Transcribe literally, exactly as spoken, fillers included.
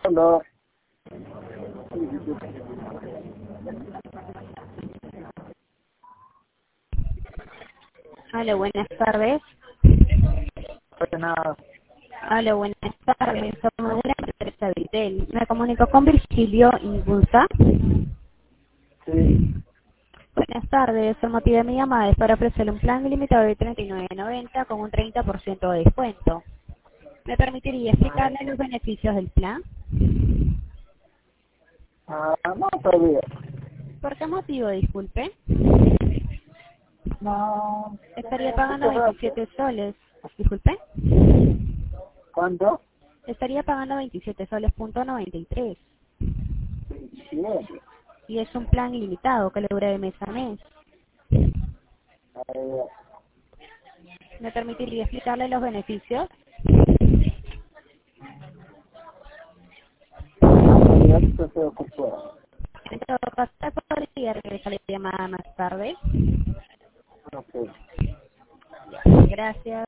Hola. Hola, buenas tardes. Buenas. Hola, buenas tardes. Somos de la empresa Vitel. Me comunico con Virgilio Ingunza. Sí. Buenas tardes. El motivo de mi llamada es para ofrecerle un plan ilimitado de treinta y nueve noventa con un treinta por ciento de descuento. ¿Me permitiría explicarle los beneficios del plan? Ah, no sabía. ¿Por qué motivo, disculpe? No. Estaría Mucho pagando rato. veintisiete soles. Disculpe. ¿Cuánto? Estaría pagando veintisiete soles punto noventa y tres. veintisiete. Y es un plan ilimitado que le dura de mes a mes. A ver, ¿Me permitiría explicarle los beneficios? no sabía que se ocupó. En todo caso, podría regresar la llamada más tarde. Ok. Gracias.